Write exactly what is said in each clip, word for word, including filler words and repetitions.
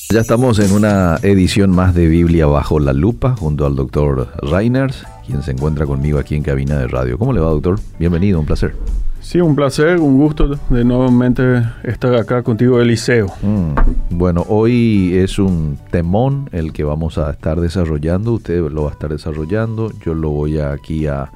Ya estamos en una edición más de Biblia Bajo la Lupa junto al doctor Reiners, quien se encuentra conmigo aquí en cabina de radio. ¿Cómo le va, doctor? Bienvenido, un placer. Sí, un placer, un gusto de nuevamente estar acá contigo, Eliseo. Mm, bueno, hoy es un temón el que vamos a estar desarrollando. Usted lo va a estar desarrollando. Yo lo voy a aquí a,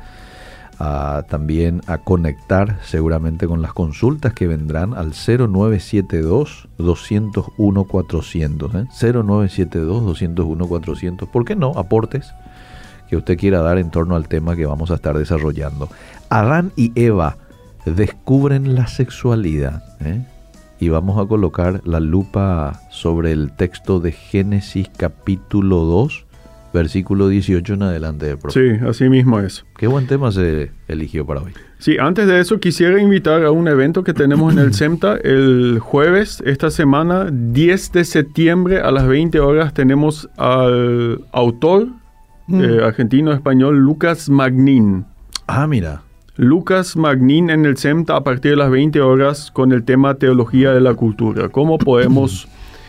a también a conectar seguramente con las consultas que vendrán al cero nueve siete dos, dos cero uno, cuatrocientos. ¿eh? cero nueve siete dos, dos cero uno, cuatrocientos. ¿Por qué no? Aportes que usted quiera dar en torno al tema que vamos a estar desarrollando. Adán y Eva descubren la sexualidad, ¿eh? Y vamos a colocar la lupa sobre el texto de Génesis capítulo dos, versículo dieciocho en adelante de profe. Sí, así mismo es. Qué buen tema se eligió para hoy. Sí, antes de eso quisiera invitar a un evento que tenemos en el SEMTA el jueves, esta semana, diez de septiembre a las veinte horas, tenemos al autor mm. eh, argentino-español Lucas Magnin. Ah, mira. Lucas Magnin en el SEMTA a partir de las veinte horas con el tema Teología de la Cultura. ¿Cómo podemos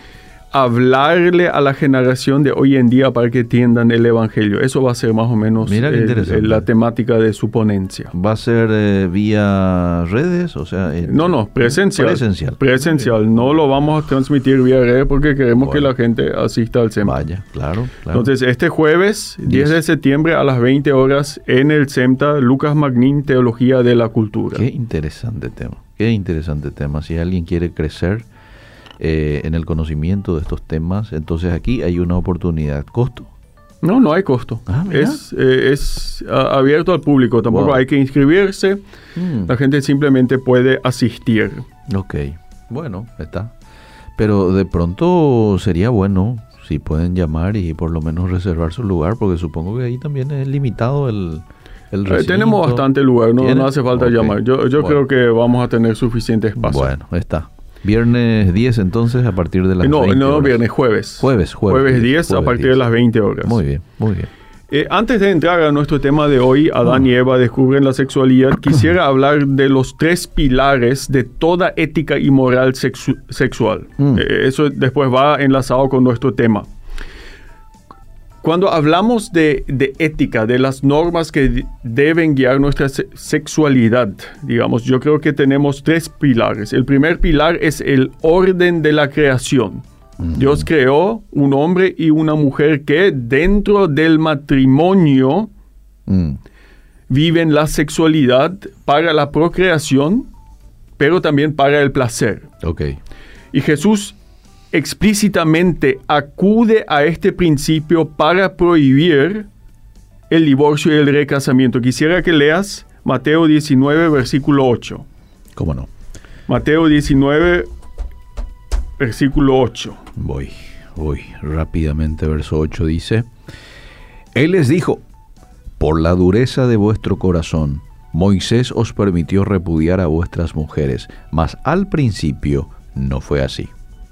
hablarle a la generación de hoy en día para que entiendan el Evangelio? Eso va a ser más o menos Mira qué el, interesante. el, la temática de su ponencia. ¿Va a ser eh, vía redes? O sea, eh, no, no, presencial. Presencial. Presencial. No lo vamos a transmitir vía red porque queremos bueno. que la gente asista al SEMTA. Vaya, claro, claro. Entonces, este jueves, diez de septiembre a las veinte horas en el SEMTA, Lucas Magnin, Teología de la Cultura. Qué interesante tema. Qué interesante tema. Si alguien quiere crecer Eh, en el conocimiento de estos temas, entonces aquí hay una oportunidad. ¿Costo? No, no hay costo. Ah, es eh, es a, abierto al público, tampoco wow. hay que inscribirse, mm. la gente simplemente puede asistir. Ok, bueno, está. Pero de pronto sería bueno si pueden llamar y por lo menos reservar su lugar, porque supongo que ahí también es limitado el... El eh, tenemos bastante lugar, no, no hace falta okay. llamar. Yo, yo bueno. creo que vamos a tener suficiente espacio. Bueno, está. Viernes diez entonces a partir de las no, veinte No, no, horas. viernes, jueves. Jueves, jueves. Jueves diez jueves a partir diez. De las veinte horas. Muy bien, muy bien. Eh, antes de entrar a nuestro tema de hoy, Adán uh. y Eva descubren la sexualidad, quisiera hablar de los tres pilares de toda ética y moral sexu- sexual. Uh. Eh, eso después va enlazado con nuestro tema. Cuando hablamos de, de ética, de las normas que deben guiar nuestra se- sexualidad, digamos, yo creo que tenemos tres pilares. El primer pilar es el orden de la creación. Uh-huh. Dios creó un hombre y una mujer que dentro del matrimonio uh-huh. viven la sexualidad para la procreación, pero también para el placer. Okay. Y Jesús explícitamente acude a este principio para prohibir el divorcio y el recasamiento. Quisiera que leas Mateo diecinueve, versículo ocho. ¿Cómo no? Mateo diecinueve, versículo ocho. Voy, voy rápidamente. Verso ocho dice: Él les dijo, por la dureza de vuestro corazón, Moisés os permitió repudiar a vuestras mujeres, mas al principio no fue así.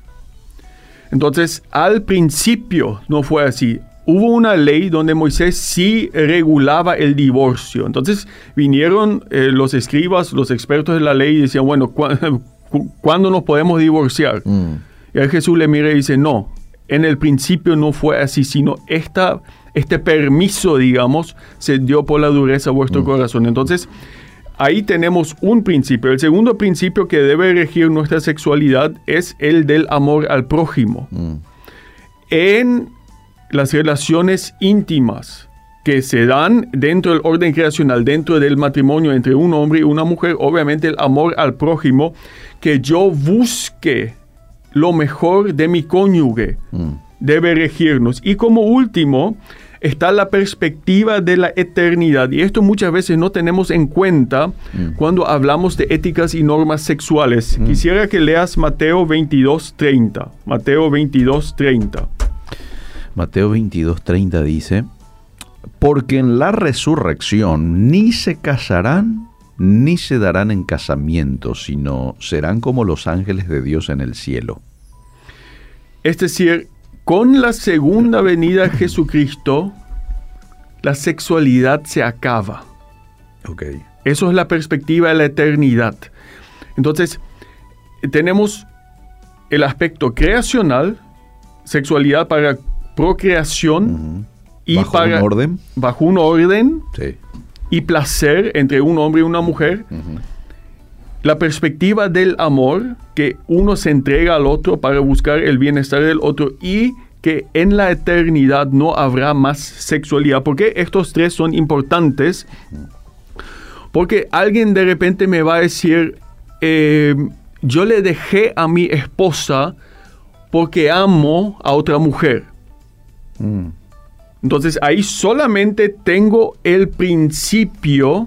Entonces, al principio no fue así. Hubo una ley donde Moisés sí regulaba el divorcio. Entonces, vinieron eh, los escribas, los expertos de la ley y decían, bueno, ¿cu- cu- ¿cuándo nos podemos divorciar? Mm. Y a Jesús le mira y dice, no, en el principio no fue así, sino esta, este permiso, digamos, se dio por la dureza de vuestro mm. corazón. Entonces, ahí tenemos un principio. El segundo principio que debe regir nuestra sexualidad es el del amor al prójimo. Mm. En las relaciones íntimas que se dan dentro del orden creacional, dentro del matrimonio entre un hombre y una mujer, obviamente el amor al prójimo, que yo busque lo mejor de mi cónyuge, mm. debe regirnos. Y como último, está la perspectiva de la eternidad. Y esto muchas veces no tenemos en cuenta mm. cuando hablamos de éticas y normas sexuales. Mm. Quisiera que leas Mateo veintidós, treinta. Mateo veintidós, treinta. Mateo veintidós, treinta dice: porque en la resurrección ni se casarán ni se darán en casamiento, sino serán como los ángeles de Dios en el cielo. Es decir, con la segunda venida de Jesucristo, la sexualidad se acaba. Okay. Eso es la perspectiva de la eternidad. Entonces, tenemos el aspecto creacional, sexualidad para procreación Ujú. y ¿Bajo para un orden? bajo un orden Sí. y placer entre un hombre y una mujer. Ujú. La perspectiva del amor, que uno se entrega al otro para buscar el bienestar del otro y que en la eternidad no habrá más sexualidad. ¿Por qué estos tres son importantes? Porque alguien de repente me va a decir, eh, yo le dejé a mi esposa porque amo a otra mujer. Mm. Entonces ahí solamente tengo el principio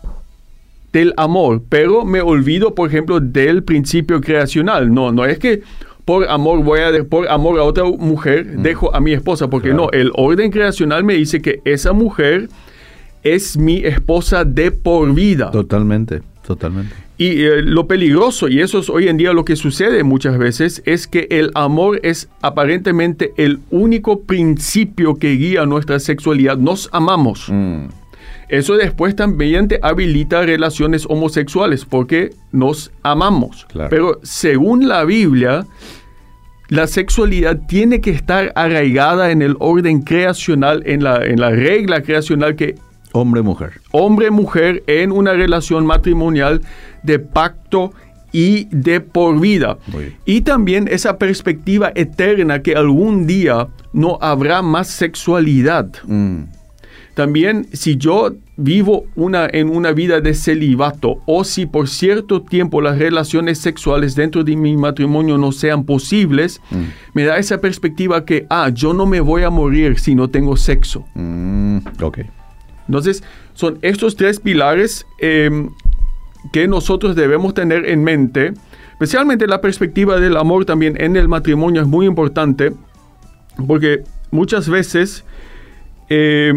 del amor, pero me olvido, por ejemplo, del principio creacional. No, no es que por amor voy a de, por amor a otra mujer mm. dejo a mi esposa, porque claro. no, el orden creacional me dice que esa mujer es mi esposa de por vida. Totalmente, totalmente. Y eh, lo peligroso, y eso es hoy en día lo que sucede muchas veces, es que el amor es aparentemente el único principio que guía nuestra sexualidad. Nos amamos. Mm. Eso después también te habilita relaciones homosexuales porque nos amamos. Claro. Pero según la Biblia, la sexualidad tiene que estar arraigada en el orden creacional, en la, en la regla creacional que hombre-mujer. Hombre-mujer en una relación matrimonial de pacto y de por vida. Y también esa perspectiva eterna que algún día no habrá más sexualidad. Mm. También si yo vivo una, en una vida de celibato o si por cierto tiempo las relaciones sexuales dentro de mi matrimonio no sean posibles, mm. me da esa perspectiva que, ah, yo no me voy a morir si no tengo sexo. Mm, ok. Entonces, son estos tres pilares eh, que nosotros debemos tener en mente. Especialmente la perspectiva del amor también en el matrimonio es muy importante, porque muchas veces, eh,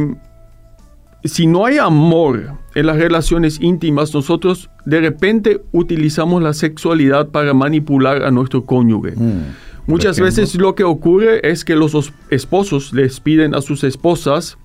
si no hay amor en las relaciones íntimas, nosotros de repente utilizamos la sexualidad para manipular a nuestro cónyuge. Mm, Muchas veces lo que ocurre es que los esposos les piden a sus esposas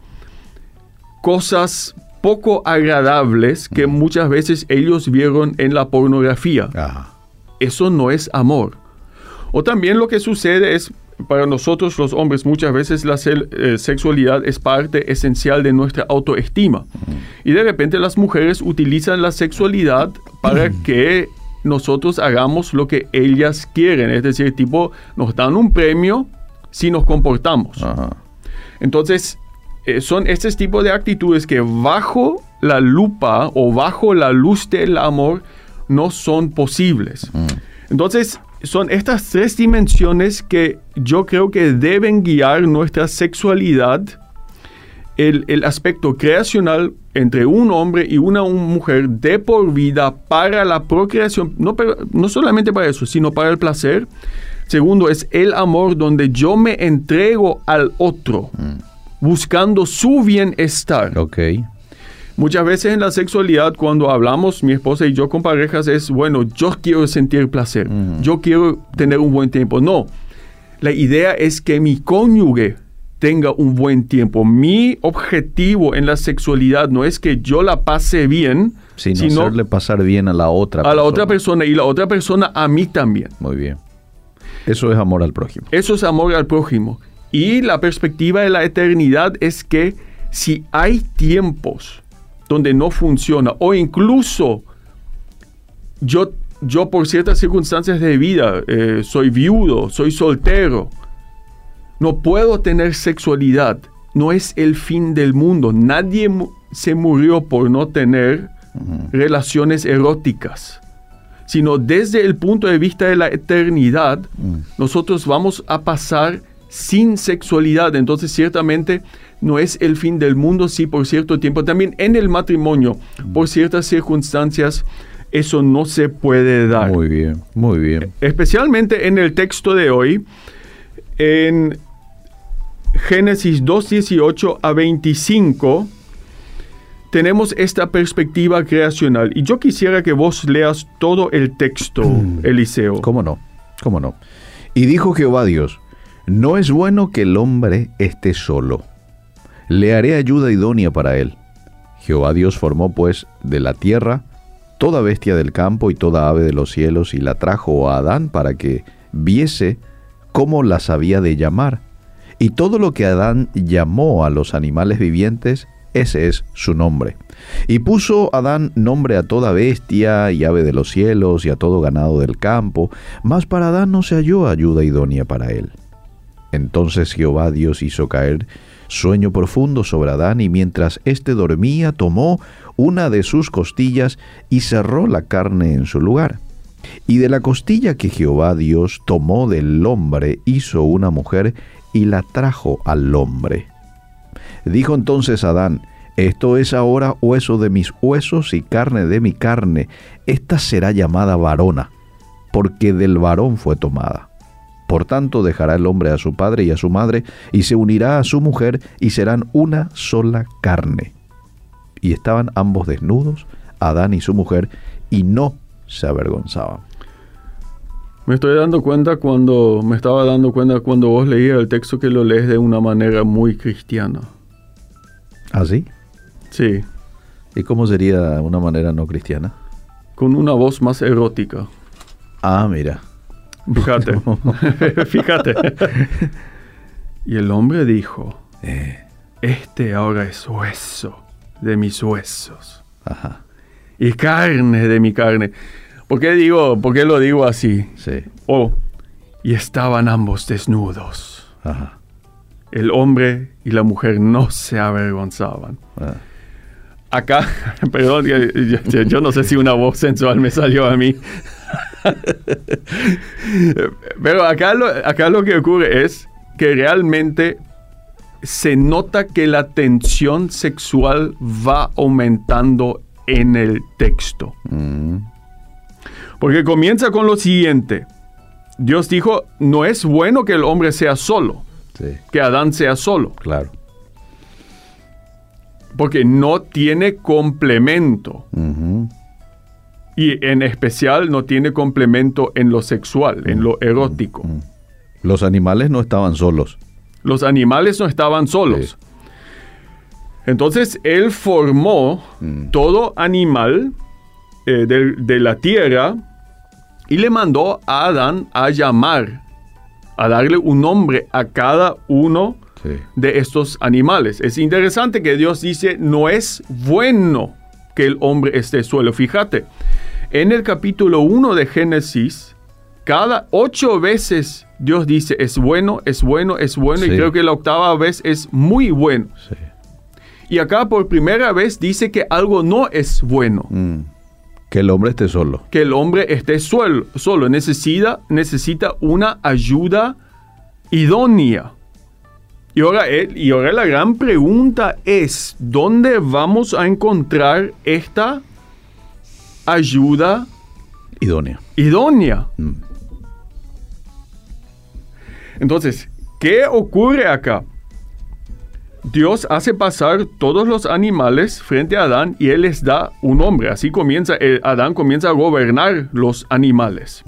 cosas poco agradables que mm. muchas veces ellos vieron en la pornografía. Ajá. Eso no es amor. O también lo que sucede es, para nosotros los hombres, muchas veces la se- eh, sexualidad es parte esencial de nuestra autoestima. Mm. Y de repente las mujeres utilizan la sexualidad para mm. que nosotros hagamos lo que ellas quieren. Es decir, tipo, nos dan un premio si nos comportamos. Ajá. Entonces, eh, son este tipo de actitudes que bajo la lupa o bajo la luz del amor no son posibles. Mm. Entonces, son estas tres dimensiones que yo creo que deben guiar nuestra sexualidad. El, el aspecto creacional entre un hombre y una mujer de por vida para la procreación, no, pero, no solamente para eso, sino para el placer. Segundo es el amor, donde yo me entrego al otro, mm. buscando su bienestar. Okay. Muchas veces en la sexualidad, cuando hablamos, mi esposa y yo con parejas, es, bueno, yo quiero sentir placer, mm. yo quiero tener un buen tiempo. No, la idea es que mi cónyuge tenga un buen tiempo. Mi objetivo en la sexualidad no es que yo la pase bien, sino, sino hacerle pasar bien a la otra a persona. la otra persona y la otra persona a mí también. Muy bien. Eso es amor al prójimo. Eso es amor al prójimo. Y la perspectiva de la eternidad es que si hay tiempos donde no funciona, o incluso yo, yo por ciertas circunstancias de vida, eh, soy viudo, soy soltero, no puedo tener sexualidad, no es el fin del mundo. Nadie mu- se murió por no tener uh-huh. relaciones eróticas, sino desde el punto de vista de la eternidad, uh-huh. nosotros vamos a pasar sin sexualidad. Entonces, ciertamente, no es el fin del mundo, sí, por cierto tiempo. También en el matrimonio, uh-huh. por ciertas circunstancias, eso no se puede dar. Muy bien, muy bien. Especialmente en el texto de hoy, en Génesis dos, dieciocho a veinticinco, tenemos esta perspectiva creacional. Y yo quisiera que vos leas todo el texto, mm. Eliseo. ¿Cómo no? ¿Cómo no? Y dijo Jehová Dios, no es bueno que el hombre esté solo. Le haré ayuda idónea para él. Jehová Dios formó pues de la tierra toda bestia del campo y toda ave de los cielos y la trajo a Adán para que viese cómo las había de llamar. Y todo lo que Adán llamó a los animales vivientes, ese es su nombre. Y puso Adán nombre a toda bestia y ave de los cielos y a todo ganado del campo, mas para Adán no se halló ayuda idónea para él. Entonces Jehová Dios hizo caer sueño profundo sobre Adán, y mientras éste dormía, tomó una de sus costillas y cerró la carne en su lugar. Y de la costilla que Jehová Dios tomó del hombre, hizo una mujer y la trajo al hombre. Dijo entonces Adán: esto es ahora hueso de mis huesos y carne de mi carne. Esta será llamada varona, porque del varón fue tomada. Por tanto dejará el hombre a su padre y a su madre, y se unirá a su mujer, y serán una sola carne. Y estaban ambos desnudos, Adán y su mujer, y no se avergonzaban. Me estoy dando cuenta cuando, me estaba dando cuenta cuando vos leías el texto, que lo lees de una manera muy cristiana. ¿Ah, sí? Sí. ¿Y cómo sería una manera no cristiana? Con una voz más erótica. Ah, mira. Fíjate, fíjate. Y el hombre dijo, Eh, este ahora es hueso de mis huesos ajá, y carne de mi carne. ¿Por qué digo, por qué lo digo así? sí, Oh, y estaban ambos desnudos. ajá. El hombre y la mujer no se avergonzaban. Ah. Acá, perdón, yo, yo- yo no sé si una voz sensual me salió a mí. Pero acá lo, acá lo que ocurre es que realmente se nota que la tensión sexual va aumentando en el texto. Mm, Porque comienza con lo siguiente. Dios dijo, no es bueno que el hombre sea solo, sí, que Adán sea solo, claro. porque no tiene complemento. Ujú, Y en especial no tiene complemento en lo sexual, en lo erótico. mm. Los animales no estaban solos. Los animales no estaban solos. Sí. Entonces él formó Mm. todo animal eh, de, de la tierra y le mandó a Adán a llamar, a darle un nombre a cada uno Sí. de estos animales. Es interesante que Dios dice, no es bueno que el hombre esté solo. Fíjate, en el capítulo uno de Génesis, cada ocho veces Dios dice, es bueno, es bueno, es bueno, Sí. y creo que la octava vez es muy bueno. Sí. Y acá por primera vez dice que algo no es bueno, Mm. Que el hombre esté solo. que el hombre esté solo, solo. Necesita, necesita una ayuda idónea. Y ahora, eh, y ahora la gran pregunta es, ¿dónde vamos a encontrar esta ayuda Idóneo. idónea? Mm. Entonces, ¿qué ocurre acá? Dios hace pasar todos los animales frente a Adán y él les da un nombre. Así comienza, eh, Adán comienza a gobernar los animales.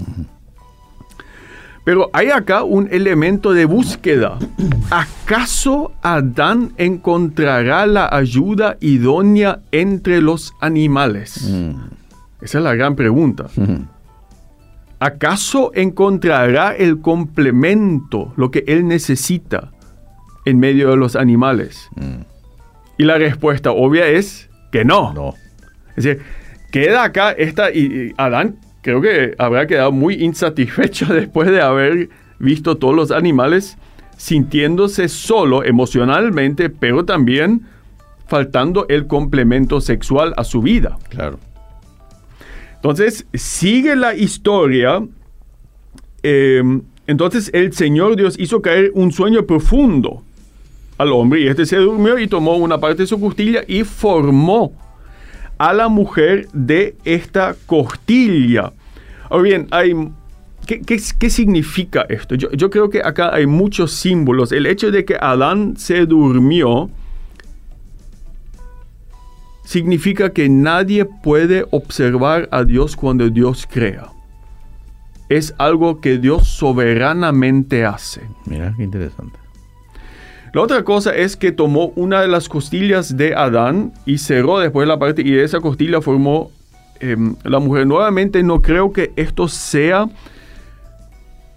Pero hay acá un elemento de búsqueda. ¿Acaso Adán encontrará la ayuda idónea entre los animales? Mm. Esa es la gran pregunta. Mm. ¿Acaso encontrará el complemento, lo que él necesita, en medio de los animales? Mm. Y la respuesta obvia es que no. No. Es decir, queda acá esta... Y, y Adán creo que habrá quedado muy insatisfecho después de haber visto todos los animales, sintiéndose solo emocionalmente, pero también faltando el complemento sexual a su vida. Claro. Entonces, sigue la historia. Eh, entonces, el Señor Dios hizo caer un sueño profundo al hombre, y este se durmió y tomó una parte de su costilla y formó a la mujer de esta costilla. Ahora bien, hay, ¿qué, qué, qué significa esto? Yo, yo creo que acá hay muchos símbolos. El hecho de que Adán se durmió significa que nadie puede observar a Dios cuando Dios crea. Es algo que Dios soberanamente hace. Mira, qué interesante. La otra cosa es que tomó una de las costillas de Adán y cerró después la parte, y de esa costilla formó eh, la mujer. Nuevamente, no creo que esto sea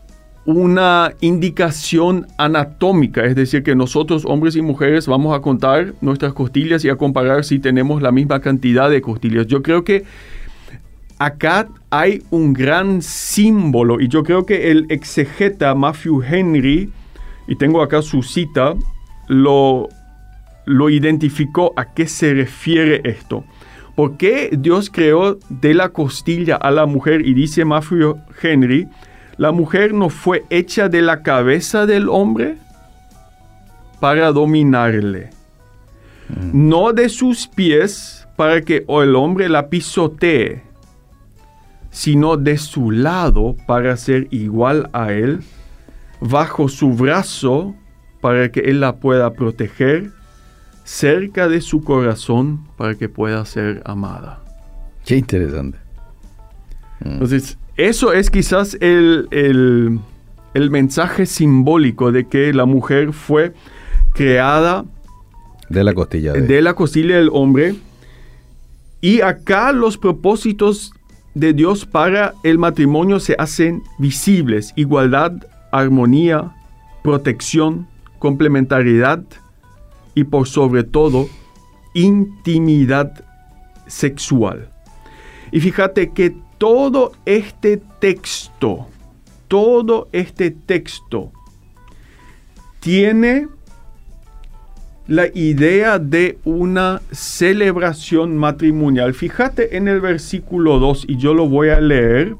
una indicación anatómica, es decir, que nosotros, hombres y mujeres, vamos a contar nuestras costillas y a comparar si tenemos la misma cantidad de costillas. Yo creo que acá hay un gran símbolo, y yo creo que el exegeta Matthew Henry, y tengo acá su cita, lo, lo identificó a qué se refiere esto. ¿Por qué Dios creó de la costilla a la mujer? Y dice Matthew Henry, la mujer no fue hecha de la cabeza del hombre para dominarle, mm. no de sus pies para que el hombre la pisotee, sino de su lado para ser igual a él, bajo su brazo para que él la pueda proteger, cerca de su corazón para que pueda ser amada. Qué interesante. Mm. Entonces, eso es quizás el, el, el mensaje simbólico de que la mujer fue creada de la costilla, de, de la costilla del hombre. Y acá los propósitos de Dios para el matrimonio se hacen visibles: igualdad, armonía, protección, complementariedad y por sobre todo intimidad sexual. Y fíjate que todo este texto, todo este texto tiene la idea de una celebración matrimonial. Fíjate en el versículo dos, y yo lo voy a leer,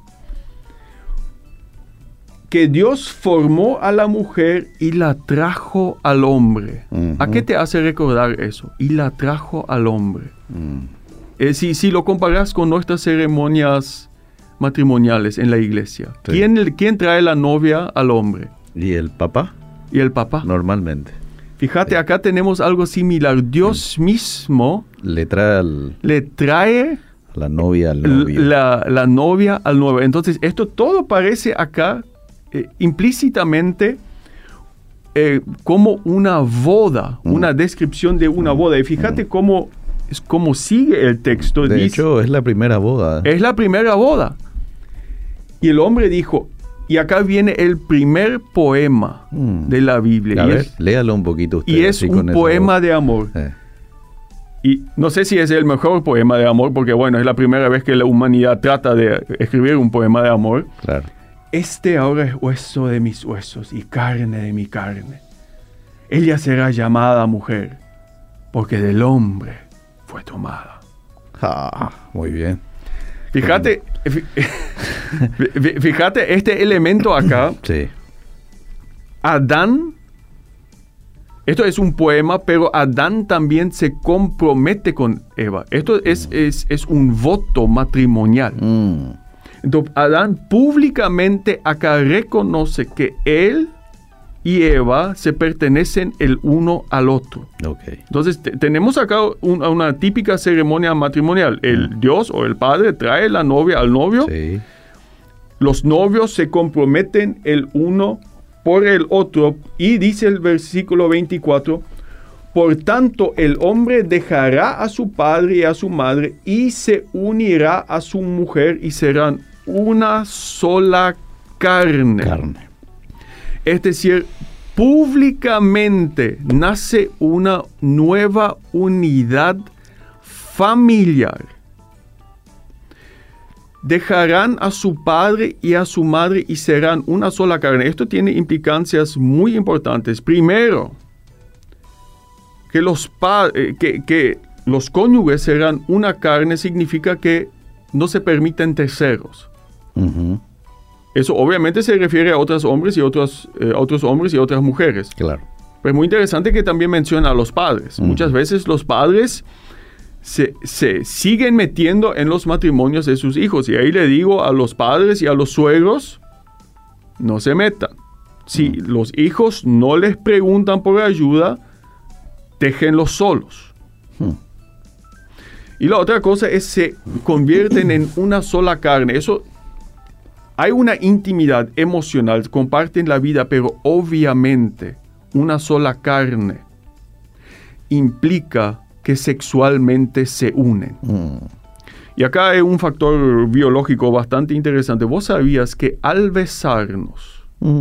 que Dios formó a la mujer y la trajo al hombre. Uh-huh. ¿A qué te hace recordar eso? Y la trajo al hombre. Uh-huh. Eh, si, si lo comparas con nuestras ceremonias matrimoniales en la iglesia, sí. ¿quién, ¿quién trae la novia al hombre? ¿Y el papá? ¿Y el papá? Normalmente. Fíjate, sí. Acá tenemos algo similar. Dios uh-huh. mismo le trae, al, le trae la novia al novio. La, la novia al novio. Entonces, esto todo parece acá eh, implícitamente eh, como una boda, uh-huh. una descripción de una uh-huh. boda. Y fíjate uh-huh. cómo... es como sigue el texto. De dice, hecho, es la primera boda. Es la primera boda. Y el hombre dijo, y acá viene el primer poema mm. de la Biblia. A y ver, es, léalo un poquito usted. Y es un poema de amor. Eh. Y no sé si es el mejor poema de amor, porque bueno, es la primera vez que la humanidad trata de escribir un poema de amor. Claro. Este ahora es hueso de mis huesos y carne de mi carne. Ella será llamada mujer, porque del hombre fue tomada. Ah, muy bien. Fíjate, fíjate este elemento acá. Sí. Adán, esto es un poema, pero Adán también se compromete con Eva. Esto es, mm. es, es un voto matrimonial. Mm. Entonces, Adán públicamente acá reconoce que él y Eva se pertenecen el uno al otro. Okay. Entonces, te, tenemos acá un, una típica ceremonia matrimonial. El mm. Dios o el Padre trae la novia al novio. Sí. Los novios se comprometen el uno por el otro. Y dice el versículo veinticuatro, por tanto, el hombre dejará a su padre y a su madre y se unirá a su mujer y serán una sola carne. Carne. Es decir, públicamente nace una nueva unidad familiar. Dejarán a su padre y a su madre y serán una sola carne. Esto tiene implicancias muy importantes. Primero, que los, pa- que, que los cónyuges serán una carne significa que no se permiten terceros. Uh-huh. Eso obviamente se refiere a otros hombres y otros, eh, otros hombres y otras mujeres. Claro. Pero es muy interesante que también menciona a los padres. Uh-huh. Muchas veces los padres se, se siguen metiendo en los matrimonios de sus hijos. Y ahí le digo a los padres y a los suegros, no se metan. Si uh-huh. los hijos no les preguntan por ayuda, déjenlos solos. Uh-huh. Y la otra cosa es se convierten en una sola carne. Eso... Hay una intimidad emocional, comparten la vida, pero obviamente una sola carne implica que sexualmente se unen. Mm. Y acá hay un factor biológico bastante interesante. ¿Vos sabías que al besarnos, Mm.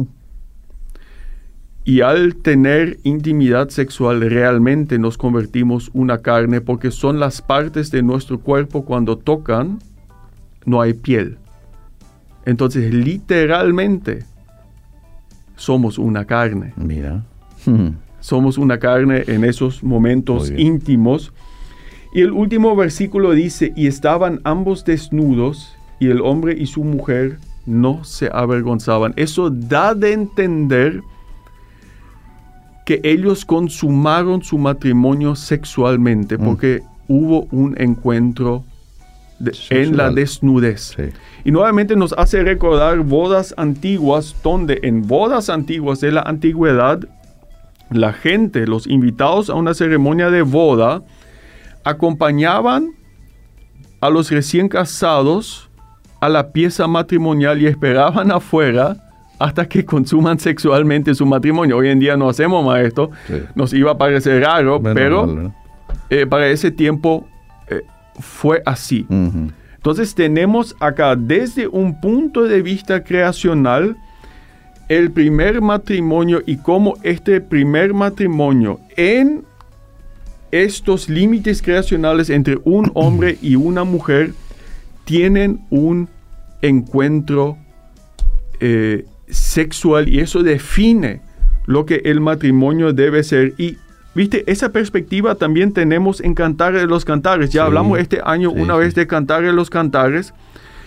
Y al tener intimidad sexual realmente nos convertimos una carne, porque son las partes de nuestro cuerpo cuando tocan, no hay piel. Entonces literalmente somos una carne. Mira. Somos una carne en esos momentos íntimos. Y el último versículo dice, y estaban ambos desnudos, y el hombre y su mujer no se avergonzaban. Eso da de entender que ellos consumaron su matrimonio sexualmente, porque mm. hubo un encuentro de, en la desnudez. Sí. Y nuevamente nos hace recordar bodas antiguas, donde en bodas antiguas de la antigüedad, la gente, los invitados a una ceremonia de boda, acompañaban a los recién casados a la pieza matrimonial y esperaban afuera hasta que consuman sexualmente su matrimonio. Hoy en día no hacemos más esto. Sí. Nos iba a parecer raro, bueno, pero mal, ¿no? eh, para ese tiempo eh, fue así. Uh-huh. Entonces tenemos acá, desde un punto de vista creacional, el primer matrimonio y cómo este primer matrimonio en estos límites creacionales entre un hombre y una mujer tienen un encuentro eh, sexual, y eso define lo que el matrimonio debe ser. Y viste, esa perspectiva también tenemos en Cantares de los Cantares. Ya sí, hablamos este año sí, una sí. vez de Cantares de los Cantares.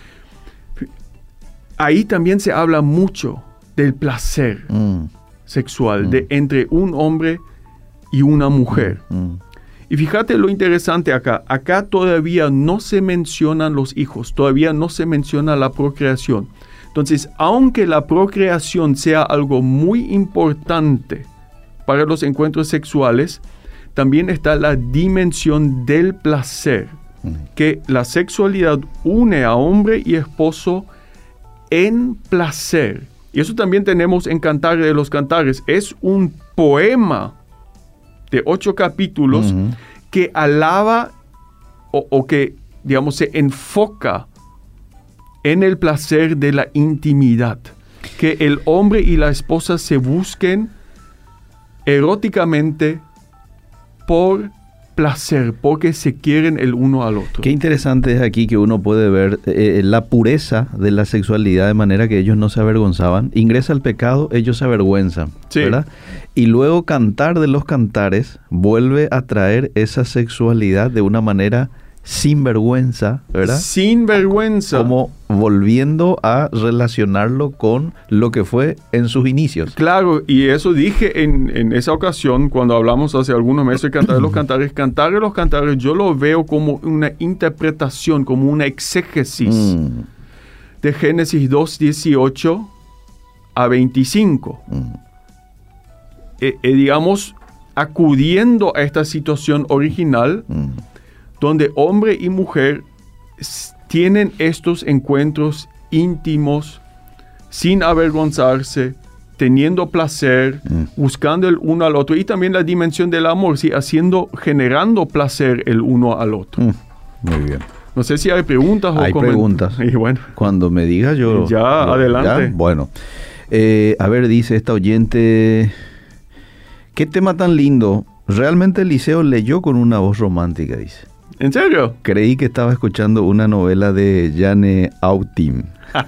Ahí también se habla mucho del placer mm. sexual mm. de entre un hombre y una mujer. Mm. Y fíjate lo interesante acá. Acá todavía no se mencionan los hijos, todavía no se menciona la procreación. Entonces, aunque la procreación sea algo muy importante para los encuentros sexuales, también está la dimensión del placer, mm. que la sexualidad une a hombre y esposo en placer. Y eso también tenemos en Cantares de los Cantares. Es un poema de ocho capítulos uh-huh. que alaba o, o que, digamos, se enfoca en el placer de la intimidad. Que el hombre y la esposa se busquen eróticamente por placer, porque se quieren el uno al otro. Qué interesante es aquí que uno puede ver eh, la pureza de la sexualidad, de manera que ellos no se avergonzaban. Ingresa el pecado, ellos se avergüenzan, sí. ¿verdad? Y luego Cantar de los Cantares vuelve a traer esa sexualidad de una manera sin vergüenza, ¿verdad? Sin vergüenza. Como volviendo a relacionarlo con lo que fue en sus inicios. Claro, y eso dije en, en esa ocasión, cuando hablamos hace algunos meses de Cantar de los Cantares. Cantar de los Cantares yo lo veo como una interpretación, como una exégesis mm. de Génesis dos, dieciocho a veinticinco. Mm. Eh, eh, digamos, acudiendo a esta situación original, mm. donde hombre y mujer tienen estos encuentros íntimos, sin avergonzarse, teniendo placer, mm. buscando el uno al otro, y también la dimensión del amor, ¿sí? Haciendo, generando placer el uno al otro. Mm. Muy bien. No sé si hay preguntas o Hay coment- preguntas. Y bueno, cuando me diga yo... Ya, yo, adelante. ¿ya? Bueno, eh, a ver, dice esta oyente, ¿qué tema tan lindo? Realmente Eliseo leyó con una voz romántica, dice. ¿En serio? Creí que estaba escuchando una novela de Jane Austen.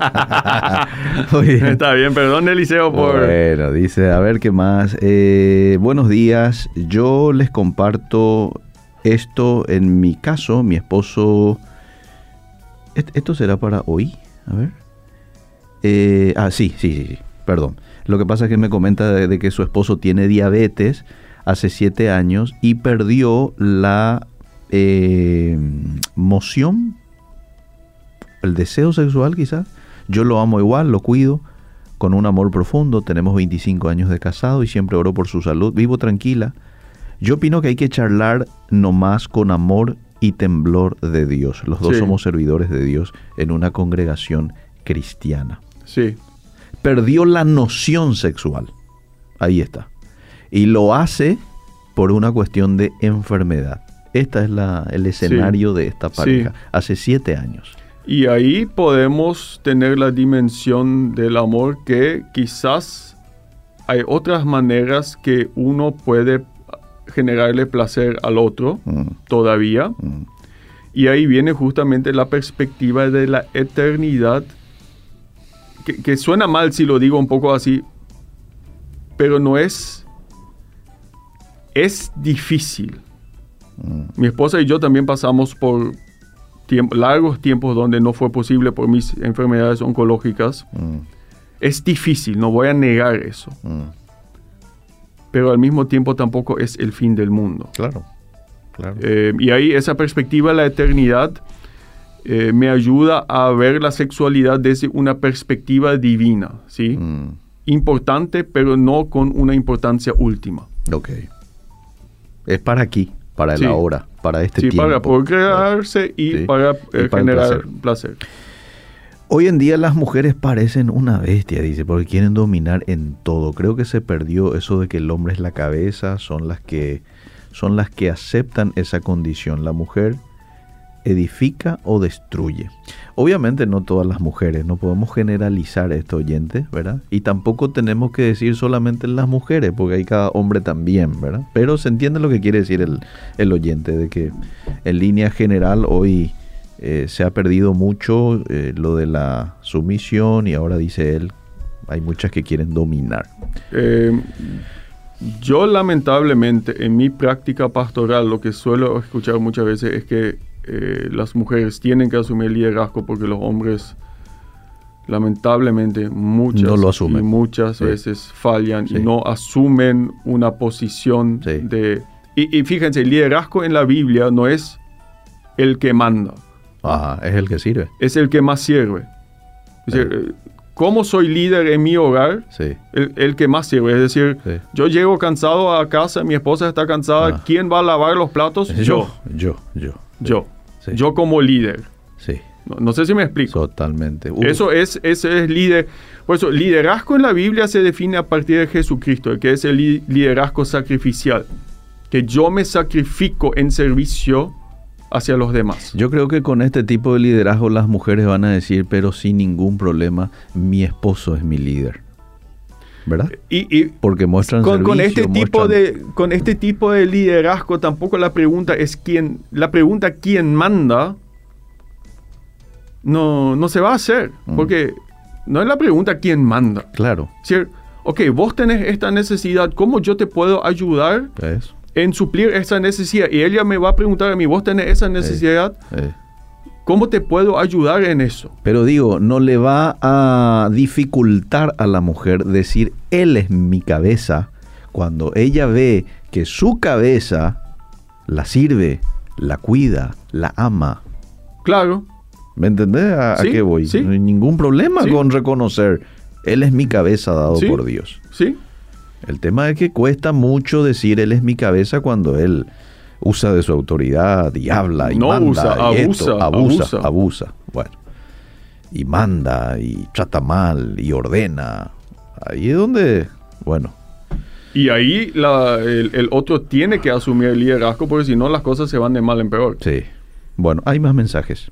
Está bien, perdón Eliseo por... Bueno, dice, a ver qué más. Eh, buenos días, yo les comparto esto. En mi caso, mi esposo... ¿Esto será para hoy? A ver. Eh, ah, sí, sí, sí, sí, perdón. Lo que pasa es que me comenta de, de que su esposo tiene diabetes hace siete años y perdió la... Eh, moción, el deseo sexual quizás. Yo lo amo igual, lo cuido con un amor profundo. Tenemos veinticinco años de casado y siempre oro por su salud. Vivo tranquila. Yo opino que hay que charlar nomás con amor y temblor de Dios. Los dos sí. somos servidores de Dios en una congregación cristiana. Sí. Perdió la noción sexual. Ahí está. Y lo hace por una cuestión de enfermedad. Este es la, el escenario sí, de esta pareja, sí. hace siete años. Y ahí podemos tener la dimensión del amor que quizás hay otras maneras que uno puede generarle placer al otro mm. todavía. Mm. Y ahí viene justamente la perspectiva de la eternidad, que, que suena mal si lo digo un poco así, pero no es... Es difícil. Mm. Mi esposa y yo también pasamos por... Tiempo, largos tiempos donde no fue posible por mis enfermedades oncológicas. Mm. Es difícil, no voy a negar eso. Mm. Pero al mismo tiempo tampoco es el fin del mundo. Claro, claro. Eh, y ahí esa perspectiva de la eternidad eh, me ayuda a ver la sexualidad desde una perspectiva divina, ¿sí? Mm. Importante, pero no con una importancia última. Ok. Es para aquí. Para el sí. ahora, para este sí, tiempo. Sí, para procrearse y, sí. para, eh, y para generar placer. placer. Hoy en día las mujeres parecen una bestia, dice, porque quieren dominar en todo. Creo que se perdió eso de que el hombre es la cabeza, son las que, son las que aceptan esa condición. La mujer edifica o destruye. Obviamente no todas las mujeres, no podemos generalizar esto, oyentes, ¿verdad? Y tampoco tenemos que decir solamente las mujeres, porque hay cada hombre también, ¿verdad? Pero se entiende lo que quiere decir el, el oyente, de que en línea general hoy eh, se ha perdido mucho eh, lo de la sumisión y ahora dice él, hay muchas que quieren dominar. Eh, yo lamentablemente en mi práctica pastoral lo que suelo escuchar muchas veces es que Eh, las mujeres tienen que asumir el liderazgo porque los hombres lamentablemente muchas, no lo asumen. y muchas sí. veces fallan sí. y no asumen una posición sí. de... Y, y fíjense, el liderazgo en la Biblia no es el que manda. Ajá, es el que sirve. Es el que más sirve. Es sí. decir, ¿cómo soy líder en mi hogar? Sí. El, el que más sirve. Es decir, sí. yo llego cansado a casa, mi esposa está cansada. Ah. ¿Quién va a lavar los platos? Yo. Yo, yo. Yo. Sí. Yo como líder. Sí. No, no sé si me explico. Totalmente. Uh. Eso es, eso es líder. Por eso, liderazgo en la Biblia se define a partir de Jesucristo, que es el li- liderazgo sacrificial. Que yo me sacrifico en servicio hacia los demás. Yo creo que con este tipo de liderazgo las mujeres van a decir, pero sin ningún problema, mi esposo es mi líder. ¿Verdad? Y, y porque muestran con, servicio, con este muestran... tipo de con este tipo de liderazgo tampoco la pregunta es quién la pregunta quién manda no no se va a hacer mm. porque no es la pregunta quién manda. Claro. ¿Sí? Ok, vos tenés esta necesidad, ¿cómo yo te puedo ayudar ¿Es? en suplir esa necesidad? Y ella me va a preguntar a mí, vos tenés esa necesidad. Eh, eh. ¿Cómo te puedo ayudar en eso? Pero digo, no le va a dificultar a la mujer decir, él es mi cabeza, cuando ella ve que su cabeza la sirve, la cuida, la ama. Claro. ¿Me entendés a, sí, a qué voy? Sí. No hay ningún problema sí. con reconocer, él es mi cabeza dado sí. por Dios. Sí. El tema es que cuesta mucho decir, él es mi cabeza cuando él... usa de su autoridad y habla y no manda. Usa, y abusa, esto, abusa, abusa, abusa. Bueno, y manda y trata mal y ordena. Ahí es donde, bueno. Y ahí la, el, el otro tiene que asumir el liderazgo porque si no las cosas se van de mal en peor. Sí. Bueno, hay más mensajes.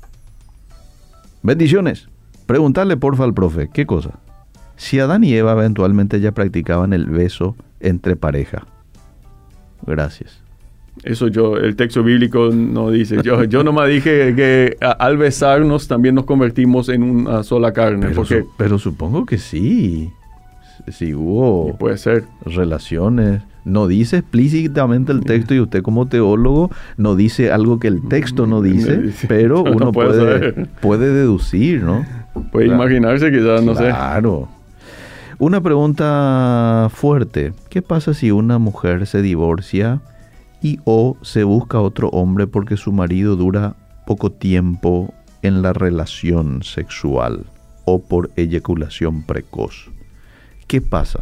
Bendiciones. Preguntarle porfa al profe, ¿qué cosa? Si Adán y Eva eventualmente ya practicaban el beso entre pareja. Gracias. Eso yo, el texto bíblico no dice. Yo, yo nomás dije que a, al besarnos también nos convertimos en una sola carne. Pero, porque, su, pero supongo que sí. Si hubo puede ser. relaciones. No dice explícitamente el texto y usted como teólogo no dice algo que el texto no dice, pero uno no puede, puede, puede deducir, ¿no? Puede claro. imaginarse que ya no sé. Claro. Una pregunta fuerte. ¿Qué pasa si una mujer se divorcia y o se busca otro hombre porque su marido dura poco tiempo en la relación sexual o por eyaculación precoz? ¿Qué pasa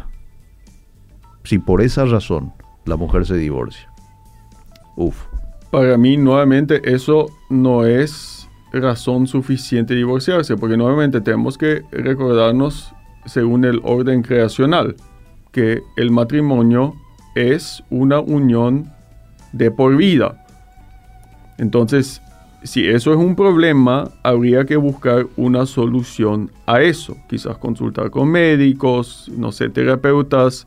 si por esa razón la mujer se divorcia? Uf. Para mí, nuevamente, eso no es razón suficiente de divorciarse, porque nuevamente tenemos que recordarnos, según el orden creacional, que el matrimonio es una unión de por vida. Entonces, si eso es un problema, habría que buscar una solución a eso. Quizás consultar con médicos, no sé, terapeutas,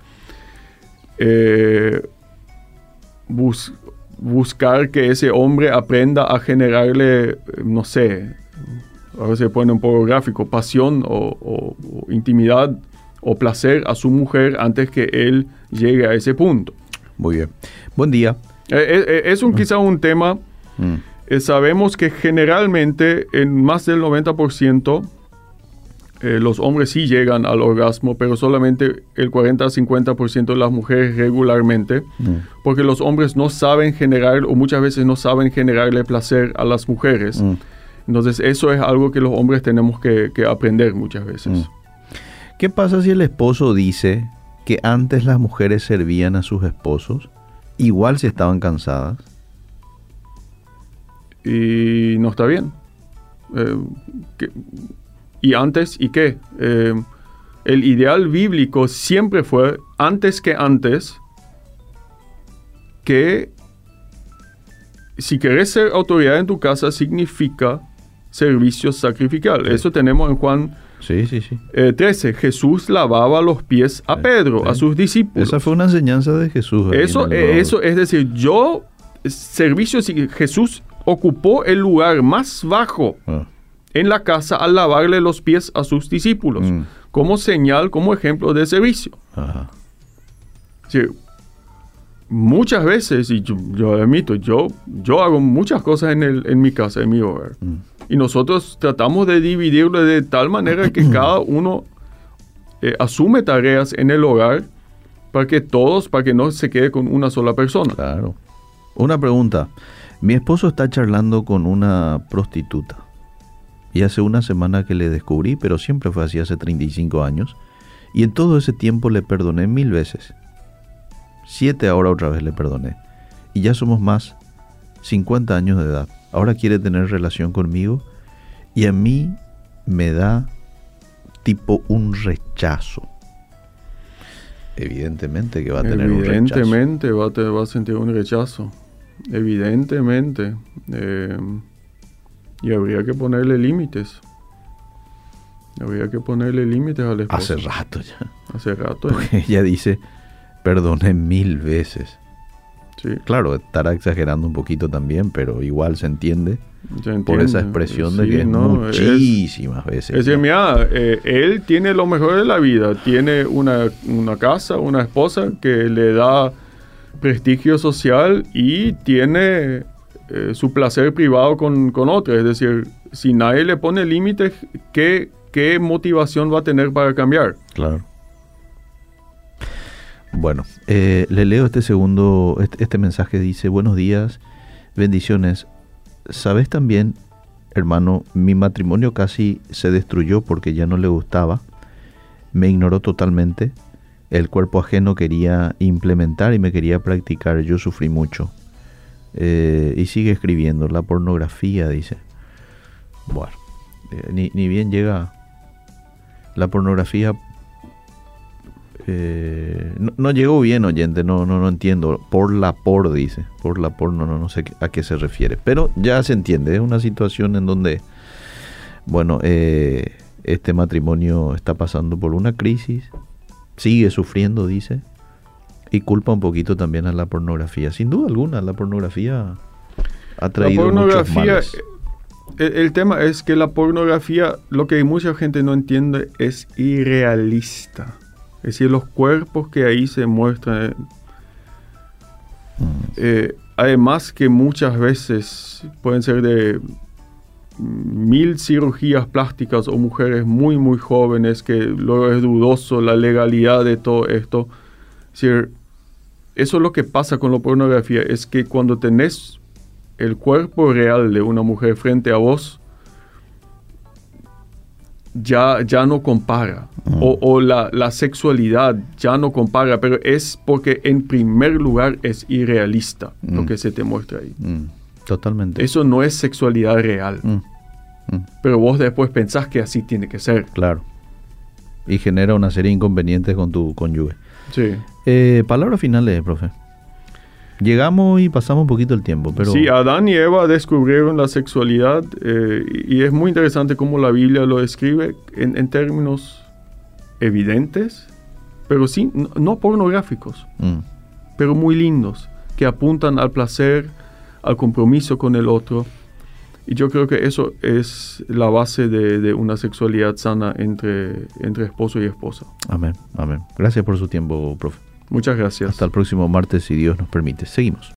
eh, bus, buscar que ese hombre aprenda a generarle, no sé, ahora se pone un poco gráfico, pasión o, o, o intimidad o placer a su mujer antes que él llegue a ese punto. Muy bien. Buen día. Eh, eh, es un, quizá un tema... Mm. Eh, sabemos que generalmente en más del noventa por ciento eh, los hombres sí llegan al orgasmo, pero solamente el cuarenta a cincuenta por ciento de las mujeres regularmente, mm. porque los hombres no saben generar o muchas veces no saben generarle placer a las mujeres. Mm. Entonces eso es algo que los hombres tenemos que, que aprender muchas veces. Mm. ¿Qué pasa si el esposo dice que antes las mujeres servían a sus esposos, igual si estaban cansadas? Y no está bien. Eh, que, ¿Y antes y qué? Eh, el ideal bíblico siempre fue, antes que antes, que si querés ser autoridad en tu casa significa servicio sacrificial. Sí. Eso tenemos en Juan sí, sí, sí. Eh, trece. Jesús lavaba los pies a Pedro, sí, sí. a sus discípulos. Esa fue una enseñanza de Jesús. Eso, eh, eso es decir, yo, servicio, Jesús ocupó el lugar más bajo ah. en la casa al lavarle los pies a sus discípulos, mm. como señal, como ejemplo de servicio. Ajá. Sí, muchas veces, y yo, yo admito, yo, yo hago muchas cosas en, el, en mi casa, en mi hogar, mm. y nosotros tratamos de dividirlo de tal manera que cada uno eh, asume tareas en el hogar para que todos, para que no se quede con una sola persona. Claro. Una pregunta. Mi esposo está charlando con una prostituta y hace una semana que le descubrí, pero siempre fue así hace treinta y cinco años, y en todo ese tiempo le perdoné mil veces. Siete ahora otra vez le perdoné. Y ya somos más cincuenta años de edad. Ahora quiere tener relación conmigo y a mí me da tipo un rechazo. Evidentemente que va a tener un rechazo. Evidentemente va a, te, va a sentir un rechazo. Evidentemente. Eh, y habría que ponerle límites. Habría que ponerle límites al esposo. Hace rato ya. Hace rato ya. Porque ella dice, perdoné mil veces. Sí. Claro, estará exagerando un poquito también, pero igual se entiende, se entiende. Por esa expresión de sí, que no, muchísimas es, veces. Es decir, mira, eh, él tiene lo mejor de la vida. Tiene una, una casa, una esposa que le da prestigio social y tiene eh, su placer privado con, con otra. Es decir, si nadie le pone límites, ¿qué, qué motivación va a tener para cambiar? Claro. Bueno, eh, le leo este segundo, este, este mensaje. Dice, buenos días, bendiciones. ¿Sabes también, hermano, mi matrimonio casi se destruyó porque ya no le gustaba? Me ignoró totalmente. El cuerpo ajeno quería implementar y me quería practicar. Yo sufrí mucho. Eh, y sigue escribiendo. La pornografía, dice. Bueno, eh, ni, ni bien llega la pornografía. Eh, no, no llegó bien, oyente. No, no, no entiendo. Por la por, dice. Por la por, no, no, no sé a qué se refiere. Pero ya se entiende. Es una situación en donde, bueno, eh, este matrimonio está pasando por una crisis. Sigue sufriendo, dice, y culpa un poquito también a la pornografía. Sin duda alguna, la pornografía ha traído la pornografía, muchos males. El, el tema es que la pornografía, lo que mucha gente no entiende, es irrealista. Es decir, los cuerpos que ahí se muestran. Mm. Eh, además que muchas veces pueden ser de mil cirugías plásticas o mujeres muy muy jóvenes que luego es dudoso la legalidad de todo esto. Es decir, eso es lo que pasa con la pornografía, es que cuando tenés el cuerpo real de una mujer frente a vos, ya, ya no compara. Mm. O, o la, la sexualidad ya no compara, pero es porque en primer lugar es irrealista mm. lo que se te muestra ahí. Mm. Totalmente. Eso no es sexualidad real. Mm. Mm. Pero vos después pensás que así tiene que ser. Claro. Y genera una serie de inconvenientes con tu cónyuge. Sí. Eh, palabras finales, profe. Llegamos y pasamos un poquito el tiempo, pero... Sí, Adán y Eva descubrieron la sexualidad eh, y es muy interesante cómo la Biblia lo describe en, en términos evidentes, pero sí, no, no pornográficos, mm. pero muy lindos, que apuntan al placer, al compromiso con el otro. Y yo creo que eso es la base de, de una sexualidad sana entre, entre esposo y esposa. Amén, amén. Gracias por su tiempo, profe. Muchas gracias. Hasta el próximo martes, si Dios nos permite. Seguimos.